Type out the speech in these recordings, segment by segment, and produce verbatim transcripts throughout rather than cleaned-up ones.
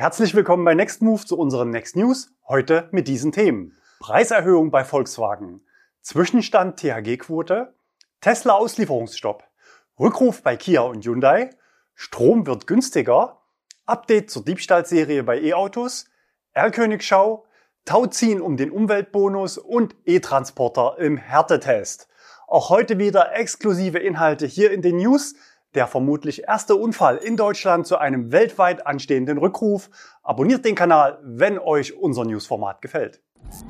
Herzlich willkommen bei Next Move zu unseren Next News, heute mit diesen Themen. Preiserhöhung bei Volkswagen, Zwischenstand T H G-Quote, Tesla Auslieferungsstopp, Rückruf bei Kia und Hyundai, Strom wird günstiger, Update zur Diebstahlserie bei E-Autos, R-Königschau, Tauziehen um den Umweltbonus und E-Transporter im Härtetest. Auch heute wieder exklusive Inhalte hier in den News. Der vermutlich erste Unfall in Deutschland zu einem weltweit anstehenden Rückruf. Abonniert den Kanal, wenn euch unser Newsformat gefällt.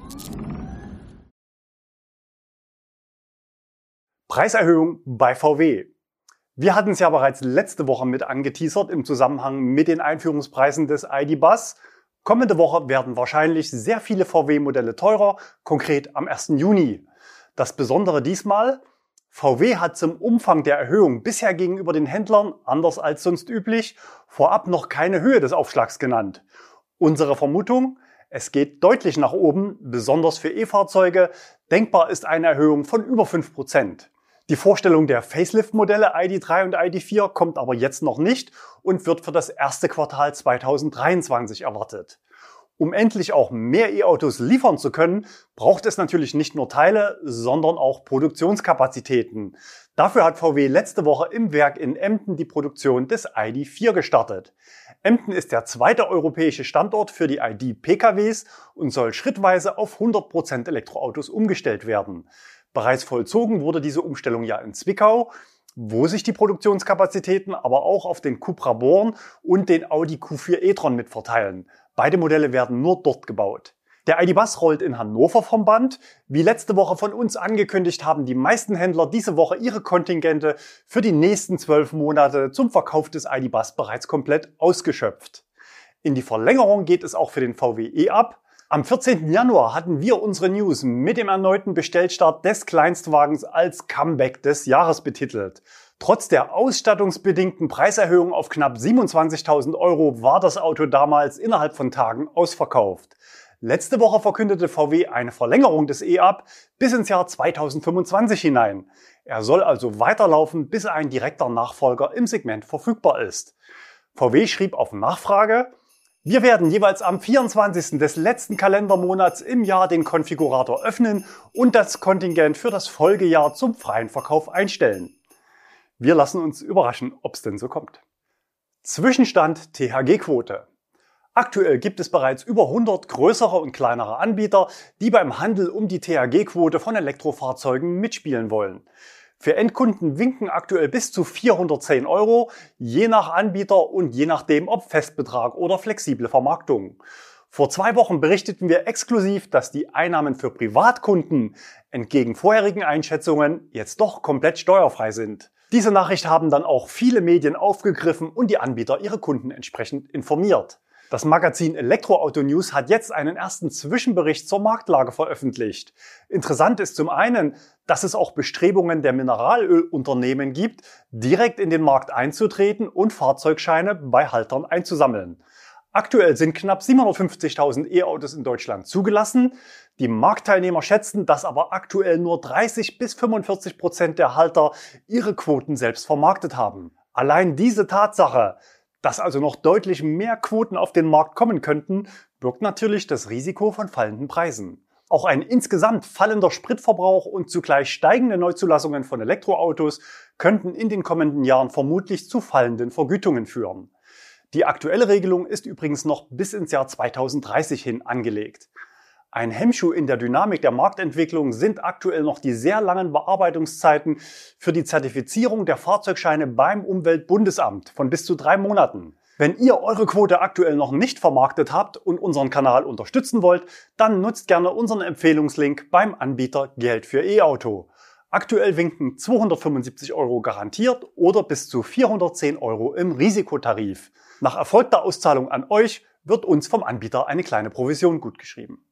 Preiserhöhung bei V W. Wir hatten es ja bereits letzte Woche mit angeteasert im Zusammenhang mit den Einführungspreisen des I D. Buzz. Kommende Woche werden wahrscheinlich sehr viele V W-Modelle teurer, konkret am ersten Juni. Das Besondere diesmal: V W hat zum Umfang der Erhöhung bisher gegenüber den Händlern, anders als sonst üblich, vorab noch keine Höhe des Aufschlags genannt. Unsere Vermutung: Es geht deutlich nach oben, besonders für E-Fahrzeuge. Denkbar ist eine Erhöhung von über fünf Prozent. Die Vorstellung der Facelift-Modelle I D drei und I D vier kommt aber jetzt noch nicht und wird für das erste Quartal zweitausenddreiundzwanzig erwartet. Um endlich auch mehr E-Autos liefern zu können, braucht es natürlich nicht nur Teile, sondern auch Produktionskapazitäten. Dafür hat V W letzte Woche im Werk in Emden die Produktion des I D vier gestartet. Emden ist der zweite europäische Standort für die I D-P K Ws und soll schrittweise auf hundert Prozent Elektroautos umgestellt werden. Bereits vollzogen wurde diese Umstellung ja in Zwickau, wo sich die Produktionskapazitäten aber auch auf den Cupra Born und den Audi Q vier e-tron mitverteilen. Beide Modelle werden nur dort gebaut. Der I D. Buzz rollt in Hannover vom Band. Wie letzte Woche von uns angekündigt, haben die meisten Händler diese Woche ihre Kontingente für die nächsten zwölf Monate zum Verkauf des I D. Buzz bereits komplett ausgeschöpft. In die Verlängerung geht es auch für den V W e ab. Am vierzehnten Januar hatten wir unsere News mit dem erneuten Bestellstart des Kleinstwagens als Comeback des Jahres betitelt. Trotz der ausstattungsbedingten Preiserhöhung auf knapp siebenundzwanzigtausend Euro war das Auto damals innerhalb von Tagen ausverkauft. Letzte Woche verkündete V W eine Verlängerung des E-Up bis ins Jahr zweitausendfünfundzwanzig hinein. Er soll also weiterlaufen, bis ein direkter Nachfolger im Segment verfügbar ist. V W schrieb auf Nachfrage: Wir werden jeweils am vierundzwanzigsten des letzten Kalendermonats im Jahr den Konfigurator öffnen und das Kontingent für das Folgejahr zum freien Verkauf einstellen. Wir lassen uns überraschen, ob es denn so kommt. Zwischenstand T H G-Quote. Aktuell gibt es bereits über hundert größere und kleinere Anbieter, die beim Handel um die T H G-Quote von Elektrofahrzeugen mitspielen wollen. Für Endkunden winken aktuell bis zu vierhundertzehn Euro, je nach Anbieter und je nachdem, ob Festbetrag oder flexible Vermarktung. Vor zwei Wochen berichteten wir exklusiv, dass die Einnahmen für Privatkunden entgegen vorherigen Einschätzungen jetzt doch komplett steuerfrei sind. Diese Nachricht haben dann auch viele Medien aufgegriffen und die Anbieter ihre Kunden entsprechend informiert. Das Magazin Elektroauto News hat jetzt einen ersten Zwischenbericht zur Marktlage veröffentlicht. Interessant ist zum einen, dass es auch Bestrebungen der Mineralölunternehmen gibt, direkt in den Markt einzutreten und Fahrzeugscheine bei Haltern einzusammeln. Aktuell sind knapp siebenhundertfünfzigtausend E-Autos in Deutschland zugelassen. Die Marktteilnehmer schätzen, dass aber aktuell nur dreißig bis fünfundvierzig Prozent der Halter ihre Quoten selbst vermarktet haben. Allein diese Tatsache, dass also noch deutlich mehr Quoten auf den Markt kommen könnten, birgt natürlich das Risiko von fallenden Preisen. Auch ein insgesamt fallender Spritverbrauch und zugleich steigende Neuzulassungen von Elektroautos könnten in den kommenden Jahren vermutlich zu fallenden Vergütungen führen. Die aktuelle Regelung ist übrigens noch bis ins Jahr zweitausenddreißig hin angelegt. Ein Hemmschuh in der Dynamik der Marktentwicklung sind aktuell noch die sehr langen Bearbeitungszeiten für die Zertifizierung der Fahrzeugscheine beim Umweltbundesamt von bis zu drei Monaten. Wenn ihr eure Quote aktuell noch nicht vermarktet habt und unseren Kanal unterstützen wollt, dann nutzt gerne unseren Empfehlungslink beim Anbieter Geld für E-Auto. Aktuell winken zweihundertfünfundsiebzig Euro garantiert oder bis zu vierhundertzehn Euro im Risikotarif. Nach erfolgter Auszahlung an euch wird uns vom Anbieter eine kleine Provision gutgeschrieben.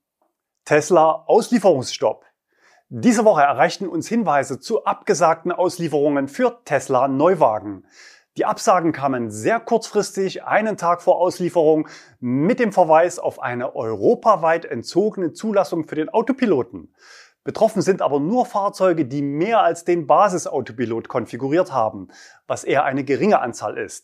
Tesla Auslieferungsstopp. Diese Woche erreichten uns Hinweise zu abgesagten Auslieferungen für Tesla Neuwagen. Die Absagen kamen sehr kurzfristig, einen Tag vor Auslieferung, mit dem Verweis auf eine europaweit entzogene Zulassung für den Autopiloten. Betroffen sind aber nur Fahrzeuge, die mehr als den Basisautopilot konfiguriert haben, was eher eine geringe Anzahl ist.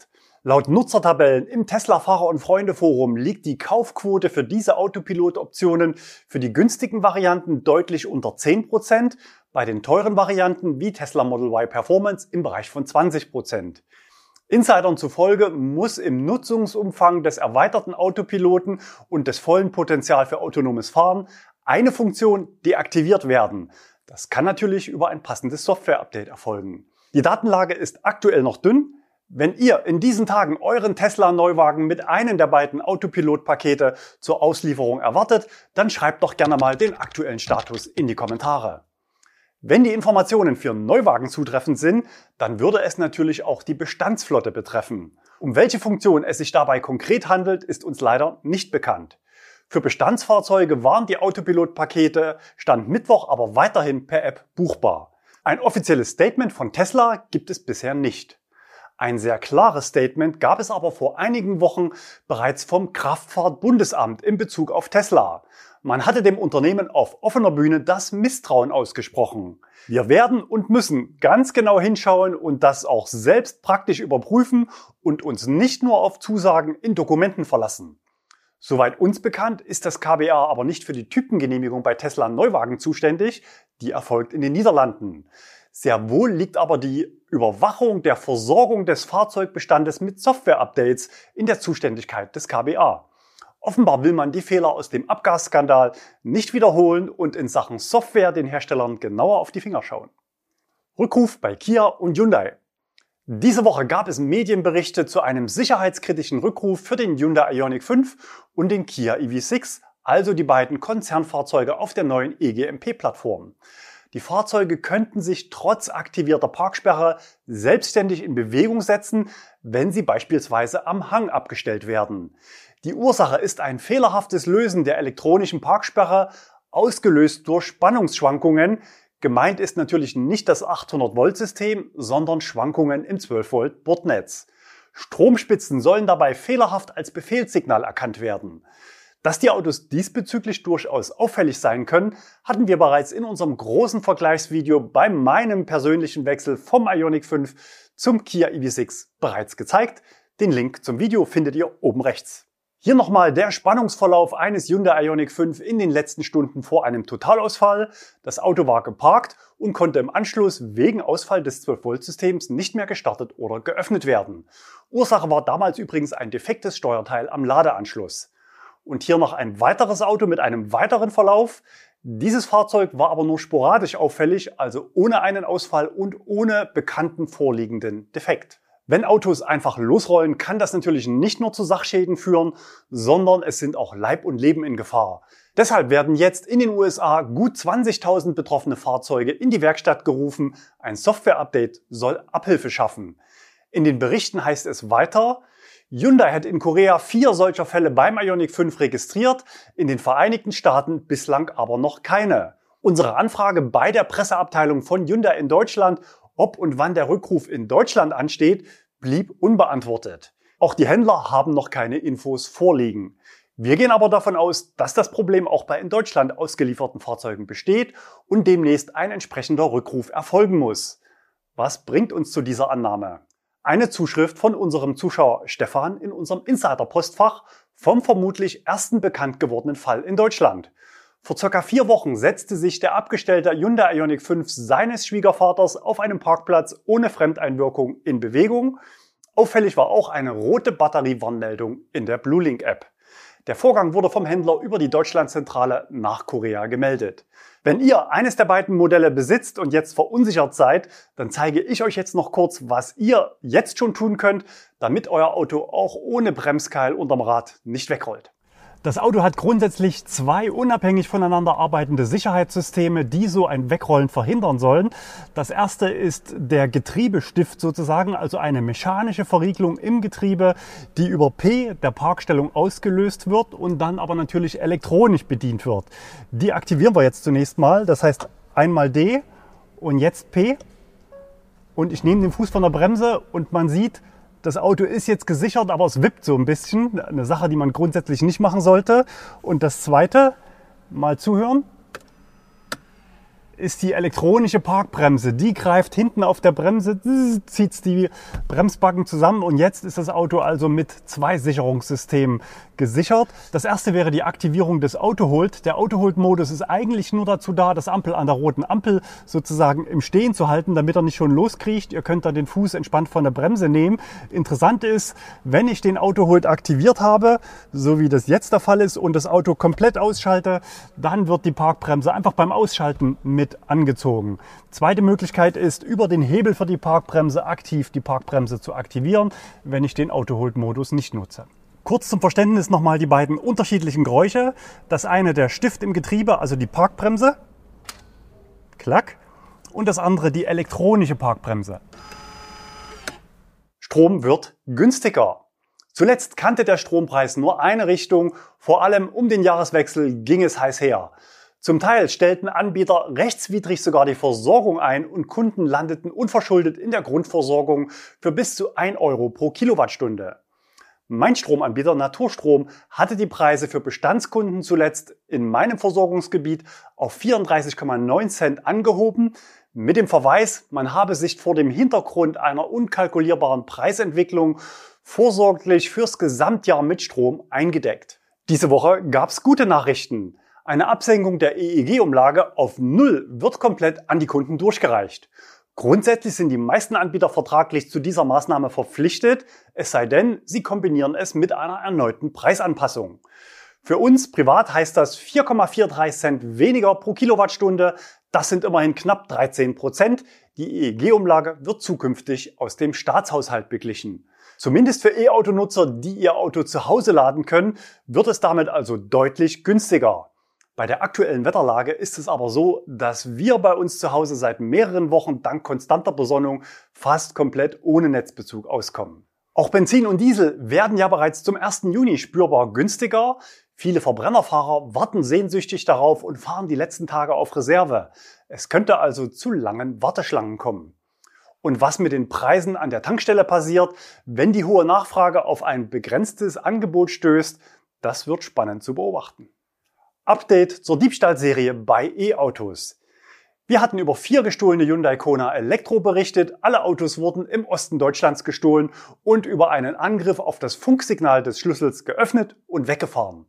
Laut Nutzertabellen im Tesla-Fahrer- und Freunde-Forum liegt die Kaufquote für diese Autopilot-Optionen für die günstigen Varianten deutlich unter zehn Prozent, bei den teuren Varianten wie Tesla Model Y Performance im Bereich von zwanzig Prozent. Insidern zufolge muss im Nutzungsumfang des erweiterten Autopiloten und des vollen Potenzials für autonomes Fahren eine Funktion deaktiviert werden. Das kann natürlich über ein passendes Software-Update erfolgen. Die Datenlage ist aktuell noch dünn. Wenn ihr in diesen Tagen euren Tesla-Neuwagen mit einem der beiden Autopilot-Pakete zur Auslieferung erwartet, dann schreibt doch gerne mal den aktuellen Status in die Kommentare. Wenn die Informationen für Neuwagen zutreffend sind, dann würde es natürlich auch die Bestandsflotte betreffen. Um welche Funktion es sich dabei konkret handelt, ist uns leider nicht bekannt. Für Bestandsfahrzeuge waren die Autopilot-Pakete Stand Mittwoch aber weiterhin per App buchbar. Ein offizielles Statement von Tesla gibt es bisher nicht. Ein sehr klares Statement gab es aber vor einigen Wochen bereits vom Kraftfahrtbundesamt in Bezug auf Tesla. Man hatte dem Unternehmen auf offener Bühne das Misstrauen ausgesprochen. Wir werden und müssen ganz genau hinschauen und das auch selbst praktisch überprüfen und uns nicht nur auf Zusagen in Dokumenten verlassen. Soweit uns bekannt, ist das K B A aber nicht für die Typengenehmigung bei Tesla Neuwagen zuständig, die erfolgt in den Niederlanden. Sehr wohl liegt aber die Überwachung der Versorgung des Fahrzeugbestandes mit Software-Updates in der Zuständigkeit des K B A. Offenbar will man die Fehler aus dem Abgasskandal nicht wiederholen und in Sachen Software den Herstellern genauer auf die Finger schauen. Rückruf bei Kia und Hyundai. Diese Woche gab es Medienberichte zu einem sicherheitskritischen Rückruf für den Hyundai Ioniq fünf und den Kia E V sechs, also die beiden Konzernfahrzeuge auf der neuen E G M P-Plattform. Die Fahrzeuge könnten sich trotz aktivierter Parksperre selbstständig in Bewegung setzen, wenn sie beispielsweise am Hang abgestellt werden. Die Ursache ist ein fehlerhaftes Lösen der elektronischen Parksperre, ausgelöst durch Spannungsschwankungen. Gemeint ist natürlich nicht das achthundert Volt System, sondern Schwankungen im zwölf Volt Bordnetz. Stromspitzen sollen dabei fehlerhaft als Befehlssignal erkannt werden. Dass die Autos diesbezüglich durchaus auffällig sein können, hatten wir bereits in unserem großen Vergleichsvideo bei meinem persönlichen Wechsel vom Ioniq fünf zum Kia E V sechs bereits gezeigt. Den Link zum Video findet ihr oben rechts. Hier nochmal der Spannungsverlauf eines Hyundai Ioniq fünf in den letzten Stunden vor einem Totalausfall. Das Auto war geparkt und konnte im Anschluss wegen Ausfall des zwölf Volt Systems nicht mehr gestartet oder geöffnet werden. Ursache war damals übrigens ein defektes Steuerteil am Ladeanschluss. Und hier noch ein weiteres Auto mit einem weiteren Verlauf. Dieses Fahrzeug war aber nur sporadisch auffällig, also ohne einen Ausfall und ohne bekannten vorliegenden Defekt. Wenn Autos einfach losrollen, kann das natürlich nicht nur zu Sachschäden führen, sondern es sind auch Leib und Leben in Gefahr. Deshalb werden jetzt in den U S A gut zwanzigtausend betroffene Fahrzeuge in die Werkstatt gerufen. Ein Software-Update soll Abhilfe schaffen. In den Berichten heißt es weiter: Hyundai hat in Korea vier solcher Fälle beim Ioniq fünf registriert, in den Vereinigten Staaten bislang aber noch keine. Unsere Anfrage bei der Presseabteilung von Hyundai in Deutschland, ob und wann der Rückruf in Deutschland ansteht, blieb unbeantwortet. Auch die Händler haben noch keine Infos vorliegen. Wir gehen aber davon aus, dass das Problem auch bei in Deutschland ausgelieferten Fahrzeugen besteht und demnächst ein entsprechender Rückruf erfolgen muss. Was bringt uns zu dieser Annahme? Eine Zuschrift von unserem Zuschauer Stefan in unserem Insider-Postfach vom vermutlich ersten bekannt gewordenen Fall in Deutschland. Vor circa vier Wochen setzte sich der abgestellte Hyundai Ioniq fünf seines Schwiegervaters auf einem Parkplatz ohne Fremdeinwirkung in Bewegung. Auffällig war auch eine rote Batteriewarnmeldung in der BlueLink-App. Der Vorgang wurde vom Händler über die Deutschlandzentrale nach Korea gemeldet. Wenn ihr eines der beiden Modelle besitzt und jetzt verunsichert seid, dann zeige ich euch jetzt noch kurz, was ihr jetzt schon tun könnt, damit euer Auto auch ohne Bremskeil unterm Rad nicht wegrollt. Das Auto hat grundsätzlich zwei unabhängig voneinander arbeitende Sicherheitssysteme, die so ein Wegrollen verhindern sollen. Das erste ist der Getriebestift sozusagen, also eine mechanische Verriegelung im Getriebe, die über P der Parkstellung ausgelöst wird und dann aber natürlich elektronisch bedient wird. Die aktivieren wir jetzt zunächst mal. Das heißt einmal D und jetzt P. Und ich nehme den Fuß von der Bremse und man sieht, das Auto ist jetzt gesichert, aber es wippt so ein bisschen. Eine Sache, die man grundsätzlich nicht machen sollte. Und das Zweite, mal zuhören. ist die elektronische Parkbremse. Die greift hinten auf der Bremse, zieht die Bremsbacken zusammen und jetzt ist das Auto also mit zwei Sicherungssystemen gesichert. Das erste wäre die Aktivierung des Auto-Hold. Der Auto-Hold-Modus ist eigentlich nur dazu da, das Ampel an der roten Ampel sozusagen im Stehen zu halten, damit er nicht schon loskriecht. Ihr könnt dann den Fuß entspannt von der Bremse nehmen. Interessant ist, wenn ich den Auto-Hold aktiviert habe, so wie das jetzt der Fall ist, und das Auto komplett ausschalte, dann wird die Parkbremse einfach beim Ausschalten mit angezogen. Zweite Möglichkeit ist, über den Hebel für die Parkbremse aktiv die Parkbremse zu aktivieren, wenn ich den Auto-Hold-Modus nicht nutze. Kurz zum Verständnis nochmal die beiden unterschiedlichen Geräusche. Das eine der Stift im Getriebe, also die Parkbremse. Klack. Und das andere die elektronische Parkbremse. Strom wird günstiger. Zuletzt kannte der Strompreis nur eine Richtung. Vor allem um den Jahreswechsel ging es heiß her. Zum Teil stellten Anbieter rechtswidrig sogar die Versorgung ein und Kunden landeten unverschuldet in der Grundversorgung für bis zu ein Euro pro Kilowattstunde. Mein Stromanbieter Naturstrom hatte die Preise für Bestandskunden zuletzt in meinem Versorgungsgebiet auf vierunddreißig Komma neun Cent angehoben, mit dem Verweis, man habe sich vor dem Hintergrund einer unkalkulierbaren Preisentwicklung vorsorglich fürs Gesamtjahr mit Strom eingedeckt. Diese Woche gab's gute Nachrichten. Eine Absenkung der E E G-Umlage auf Null wird komplett an die Kunden durchgereicht. Grundsätzlich sind die meisten Anbieter vertraglich zu dieser Maßnahme verpflichtet, es sei denn, sie kombinieren es mit einer erneuten Preisanpassung. Für uns privat heißt das vier Komma dreiundvierzig Cent weniger pro Kilowattstunde. Das sind immerhin knapp dreizehn Prozent. Die E E G-Umlage wird zukünftig aus dem Staatshaushalt beglichen. Zumindest für E-Auto-Nutzer, die ihr Auto zu Hause laden können, wird es damit also deutlich günstiger. Bei der aktuellen Wetterlage ist es aber so, dass wir bei uns zu Hause seit mehreren Wochen dank konstanter Besonnung fast komplett ohne Netzbezug auskommen. Auch Benzin und Diesel werden ja bereits zum ersten Juni spürbar günstiger. Viele Verbrennerfahrer warten sehnsüchtig darauf und fahren die letzten Tage auf Reserve. Es könnte also zu langen Warteschlangen kommen. Und was mit den Preisen an der Tankstelle passiert, wenn die hohe Nachfrage auf ein begrenztes Angebot stößt, das wird spannend zu beobachten. Update zur Diebstahlserie bei E-Autos. Wir hatten über vier gestohlene Hyundai Kona Elektro berichtet. Alle Autos wurden im Osten Deutschlands gestohlen und über einen Angriff auf das Funksignal des Schlüssels geöffnet und weggefahren.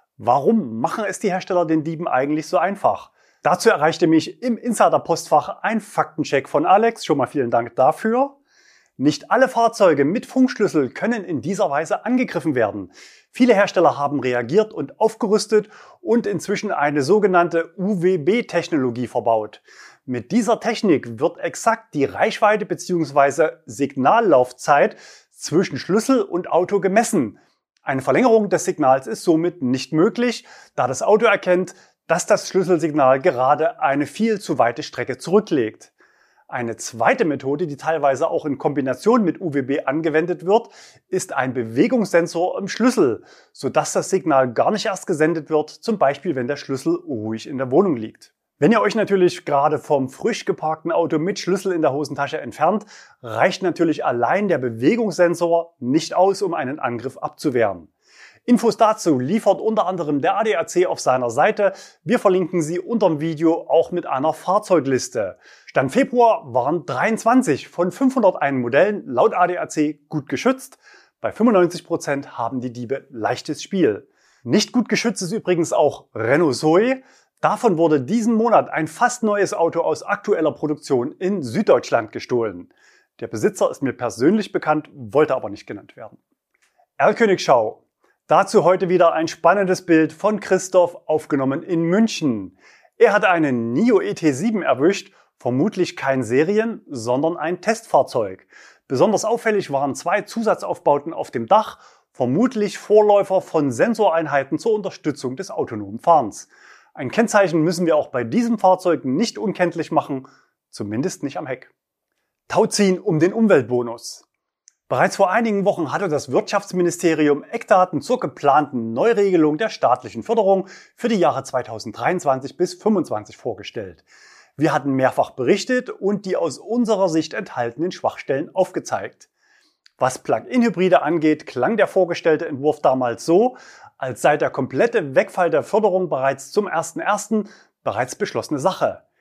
Warum machen es die Hersteller den Dieben eigentlich so einfach? Dazu erreichte mich im Insider-Postfach ein Faktencheck von Alex. Schon mal vielen Dank dafür. Nicht alle Fahrzeuge mit Funkschlüssel können in dieser Weise angegriffen werden. Viele Hersteller haben reagiert und aufgerüstet und inzwischen eine sogenannte U W B-Technologie verbaut. Mit dieser Technik wird exakt die Reichweite bzw. Signallaufzeit zwischen Schlüssel und Auto gemessen. Eine Verlängerung des Signals ist somit nicht möglich, da das Auto erkennt, dass das Schlüsselsignal gerade eine viel zu weite Strecke zurücklegt. Eine zweite Methode, die teilweise auch in Kombination mit U W B angewendet wird, ist ein Bewegungssensor im Schlüssel, sodass das Signal gar nicht erst gesendet wird, zum Beispiel wenn der Schlüssel ruhig in der Wohnung liegt. Wenn ihr euch natürlich gerade vom frisch geparkten Auto mit Schlüssel in der Hosentasche entfernt, reicht natürlich allein der Bewegungssensor nicht aus, um einen Angriff abzuwehren. Infos dazu liefert unter anderem der A D A C auf seiner Seite. Wir verlinken sie unterm Video auch mit einer Fahrzeugliste. Stand Februar waren dreiundzwanzig von fünfhunderteins Modellen laut A D A C gut geschützt. Bei fünfundneunzig Prozent haben die Diebe leichtes Spiel. Nicht gut geschützt ist übrigens auch Renault Zoe. Davon wurde diesen Monat ein fast neues Auto aus aktueller Produktion in Süddeutschland gestohlen. Der Besitzer ist mir persönlich bekannt, wollte aber nicht genannt werden. Erlkönigschau. Dazu heute wieder ein spannendes Bild von Christoph, aufgenommen in München. Er hat einen NIO E T sieben erwischt, vermutlich kein Serien-, sondern ein Testfahrzeug. Besonders auffällig waren zwei Zusatzaufbauten auf dem Dach, vermutlich Vorläufer von Sensoreinheiten zur Unterstützung des autonomen Fahrens. Ein Kennzeichen müssen wir auch bei diesem Fahrzeug nicht unkenntlich machen, zumindest nicht am Heck. Tauziehen um den Umweltbonus. Bereits vor einigen Wochen hatte das Wirtschaftsministerium Eckdaten zur geplanten Neuregelung der staatlichen Förderung für die Jahre zweitausenddreiundzwanzig bis zweitausendfünfundzwanzig vorgestellt. Wir hatten mehrfach berichtet und die aus unserer Sicht enthaltenen Schwachstellen aufgezeigt. Was Plug-in-Hybride angeht, klang der vorgestellte Entwurf damals so, als sei der komplette Wegfall der Förderung bereits zum ersten ersten bereits beschlossene Sache.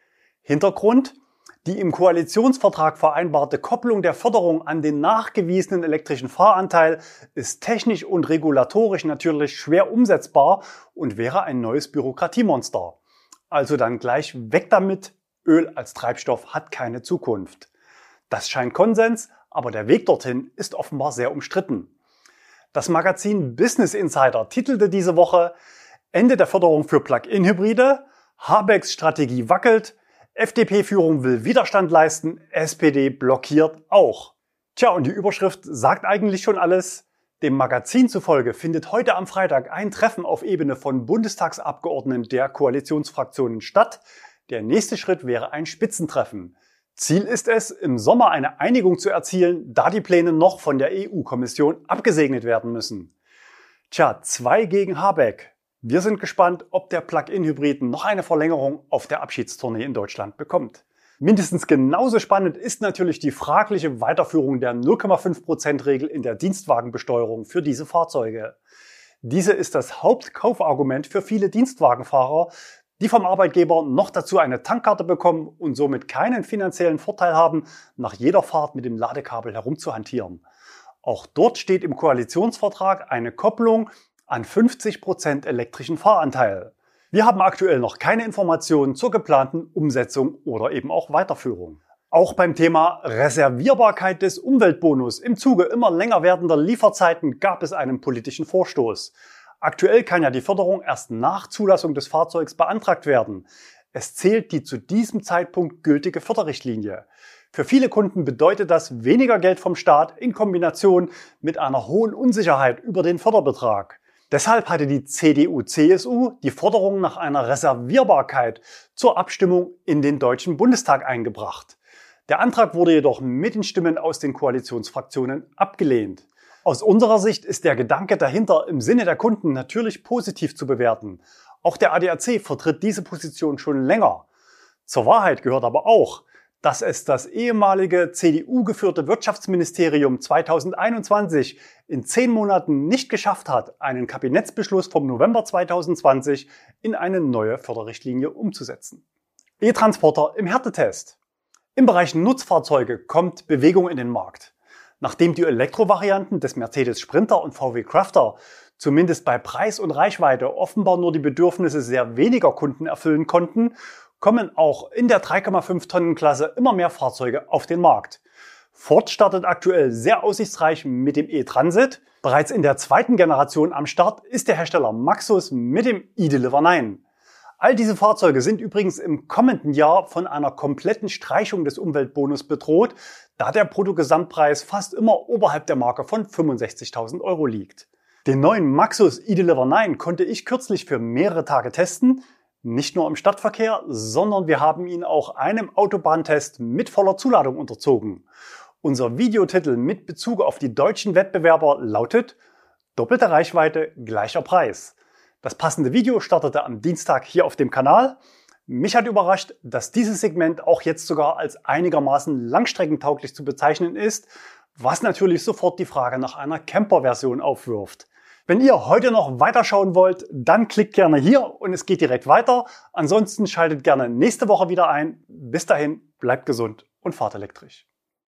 Hintergrund: Die im Koalitionsvertrag vereinbarte Kopplung der Förderung an den nachgewiesenen elektrischen Fahranteil ist technisch und regulatorisch natürlich schwer umsetzbar und wäre ein neues Bürokratiemonster. Also dann gleich weg damit, Öl als Treibstoff hat keine Zukunft. Das scheint Konsens, aber der Weg dorthin ist offenbar sehr umstritten. Das Magazin Business Insider titelte diese Woche: Ende der Förderung für Plug-in-Hybride, Habecks Strategie wackelt, F D P-Führung will Widerstand leisten, S P D blockiert auch. Tja, und die Überschrift sagt eigentlich schon alles. Dem Magazin zufolge findet heute am Freitag ein Treffen auf Ebene von Bundestagsabgeordneten der Koalitionsfraktionen statt. Der nächste Schritt wäre ein Spitzentreffen. Ziel ist es, im Sommer eine Einigung zu erzielen, da die Pläne noch von der E U-Kommission abgesegnet werden müssen. Tja, zwei gegen Habeck. Wir sind gespannt, ob der Plug-in-Hybrid noch eine Verlängerung auf der Abschiedstournee in Deutschland bekommt. Mindestens genauso spannend ist natürlich die fragliche Weiterführung der null Komma fünf Prozent Regel in der Dienstwagenbesteuerung für diese Fahrzeuge. Diese ist das Hauptkaufargument für viele Dienstwagenfahrer, die vom Arbeitgeber noch dazu eine Tankkarte bekommen und somit keinen finanziellen Vorteil haben, nach jeder Fahrt mit dem Ladekabel herumzuhantieren. Auch dort steht im Koalitionsvertrag eine Kopplung an fünfzig Prozent elektrischen Fahranteil. Wir haben aktuell noch keine Informationen zur geplanten Umsetzung oder eben auch Weiterführung. Auch beim Thema Reservierbarkeit des Umweltbonus im Zuge immer länger werdender Lieferzeiten gab es einen politischen Vorstoß. Aktuell kann ja die Förderung erst nach Zulassung des Fahrzeugs beantragt werden. Es zählt die zu diesem Zeitpunkt gültige Förderrichtlinie. Für viele Kunden bedeutet das weniger Geld vom Staat in Kombination mit einer hohen Unsicherheit über den Förderbetrag. Deshalb hatte die C D U C S U die Forderung nach einer Reservierbarkeit zur Abstimmung in den Deutschen Bundestag eingebracht. Der Antrag wurde jedoch mit den Stimmen aus den Koalitionsfraktionen abgelehnt. Aus unserer Sicht ist der Gedanke dahinter im Sinne der Kunden natürlich positiv zu bewerten. Auch der A D A C vertritt diese Position schon länger. Zur Wahrheit gehört aber auch, dass es das ehemalige C D U-geführte Wirtschaftsministerium zweitausendeinundzwanzig in zehn Monaten nicht geschafft hat, einen Kabinettsbeschluss vom November zweitausendzwanzig in eine neue Förderrichtlinie umzusetzen. E-Transporter im Härtetest. Im Bereich Nutzfahrzeuge kommt Bewegung in den Markt. Nachdem die Elektrovarianten des Mercedes Sprinter und V W Crafter zumindest bei Preis und Reichweite offenbar nur die Bedürfnisse sehr weniger Kunden erfüllen konnten, kommen auch in der drei Komma fünf Tonnen Klasse immer mehr Fahrzeuge auf den Markt. Ford startet aktuell sehr aussichtsreich mit dem E-Transit. Bereits in der zweiten Generation am Start ist der Hersteller Maxus mit dem eDeliver neun. All diese Fahrzeuge sind übrigens im kommenden Jahr von einer kompletten Streichung des Umweltbonus bedroht, da der Bruttogesamtpreis fast immer oberhalb der Marke von fünfundsechzigtausend Euro liegt. Den neuen Maxus eDeliver neun konnte ich kürzlich für mehrere Tage testen, nicht nur im Stadtverkehr, sondern wir haben ihn auch einem Autobahntest mit voller Zuladung unterzogen. Unser Videotitel mit Bezug auf die deutschen Wettbewerber lautet: Doppelte Reichweite, gleicher Preis. Das passende Video startete am Dienstag hier auf dem Kanal. Mich hat überrascht, dass dieses Segment auch jetzt sogar als einigermaßen langstreckentauglich zu bezeichnen ist, was natürlich sofort die Frage nach einer Camper-Version aufwirft. Wenn ihr heute noch weiterschauen wollt, dann klickt gerne hier und es geht direkt weiter. Ansonsten schaltet gerne nächste Woche wieder ein. Bis dahin, bleibt gesund und fahrt elektrisch.